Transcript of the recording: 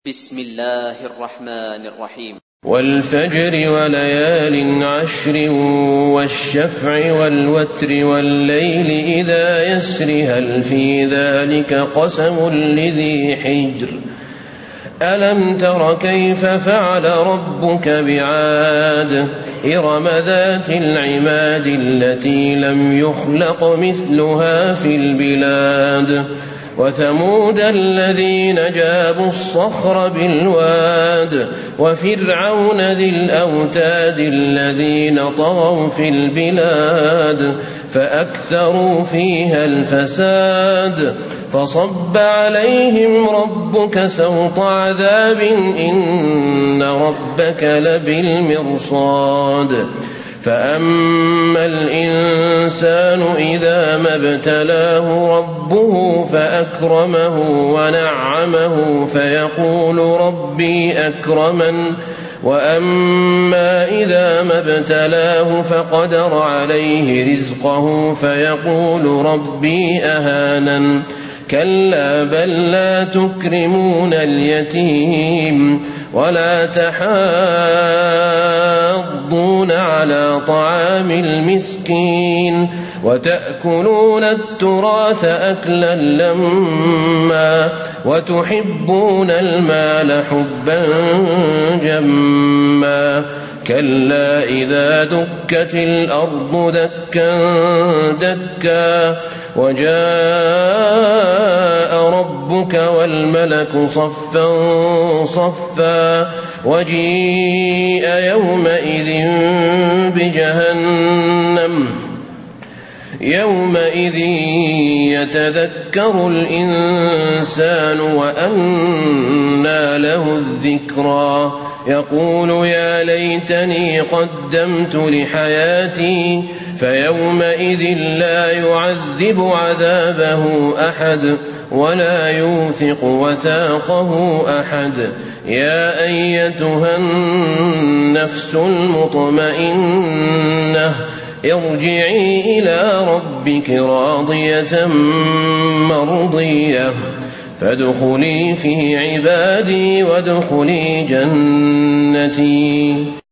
بسم الله الرحمن الرحيم. والفجر وليال عشر والشفع والوتر والليل إذا يسر هل في ذلك قسم لذي حجر ألم تر كيف فعل ربك بعاد إرم ذات العماد التي لم يخلق مثلها في البلاد وثمود الذين جابوا الصخر بالواد وفرعون ذي الأوتاد الذين طغوا في البلاد فأكثروا فيها الفساد فصب عليهم ربك سوط عذاب إن ربك لبالمرصاد فأما الإنسان إذا ما ابتلاه ربه فأكرمه ونعمه فيقول ربي أكرمن وأما إذا ما ابتلاه فقدر عليه رزقه فيقول ربي أهانن كلا بل لا تكرمون اليتيم ولا تحاضون على طعام المسكين وتأكلون التراث أكلا لما وتحبون المال حبا جما كلا إذا دكت الأرض دكا دكا وجاء ربك والملك صفا صفا وجيء يومئذ بجهنم يومئذ يتذكر الإنسان وأنى له الذكرى يقول يا ليتني قدمت لحياتي فيومئذ لا يعذب عذابه أحد ولا يوثق وثاقه أحد يا أيتها النفس المطمئنة ارجعي إلى ربك راضية مرضية فادخلي في عبادي وادخلي جنتي.